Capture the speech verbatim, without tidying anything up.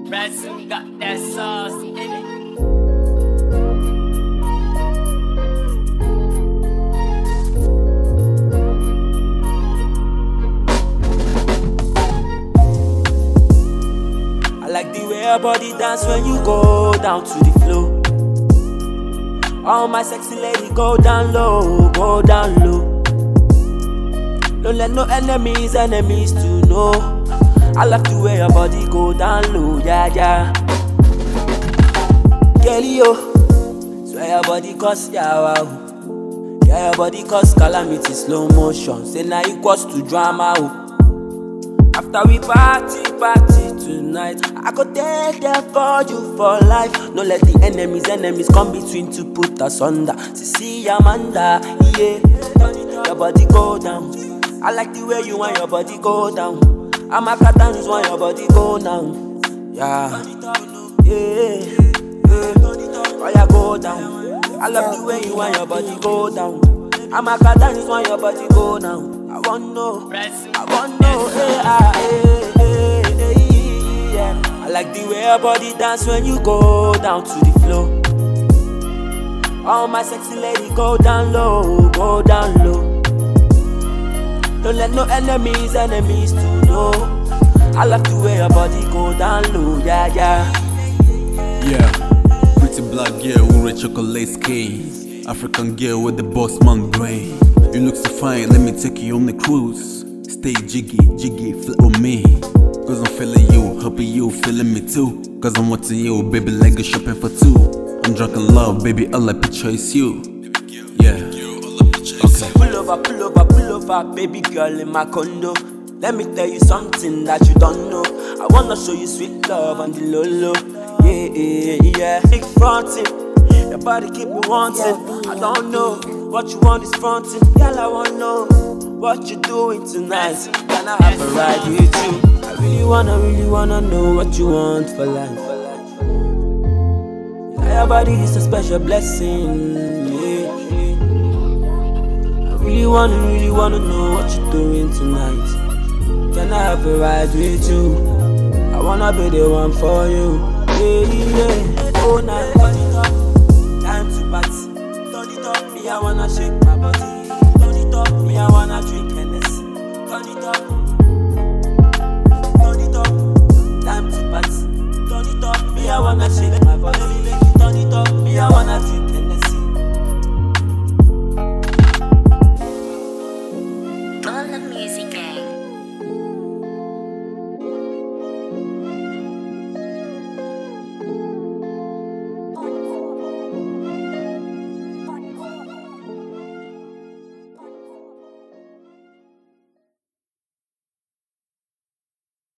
Ransom got that sauce in it. I like the way your body dance when you go down to the floor. Oh my sexy lady, go down low, go down low. Don't let no enemies, enemies to know. I love the way your body go down low, yeah, yeah. Girlie, yo, swear your body cause yeah, wow. Yeah, your body cause calamity, slow motion. Say now equals to drama, oh. After we party, party tonight, I go there, there for you for life. No let the enemies, enemies come between to put us under. See, Amanda, yeah. Your body go down. I like the way you want your body go down. I'm a dance when your body go down. Yeah, yeah, yeah. Oh, yeah, go down. I love the way you want your body go down. I'm a dance when your body go down. I want no, I want no, hey, ah, hey, hey, hey, yeah. I like the way your body dance when you go down to the floor. Oh my sexy lady, go down low, go down low. Don't let no enemies, enemies to know. I love the way your body go down low, yeah, yeah. Yeah, pretty black girl with red chocolate skin, African girl with the boss man brain. You look so fine, let me take you on the cruise. Stay jiggy, jiggy, flirt with me. Cause I'm feeling you, hoping you feeling me too. Cause I'm watching you, baby, like go shopping for two. I'm drunk in love, baby, all I picture is you. Yeah, okay. Pull over, pull over, pull over, baby girl in my condo. Let me tell you something that you don't know. I wanna show you sweet love on the low low. Yeah, yeah, yeah. Big fronting, your body keep me wanting. I don't know what you want is fronting. Girl, I wanna know what you doing tonight. Can I have a ride with you? I really wanna, really wanna know what you want for life. Yeah, your body is a special blessing. Yeah. I really wanna, really wanna know what you're doing tonight. Can I have a ride with you? I wanna be the one for you. Yeah, yeah. Oh, now turn it up, time to party. Turn it up, me I wanna shake my body. Turn it up, me I wanna drink Hennessy. Turn it up.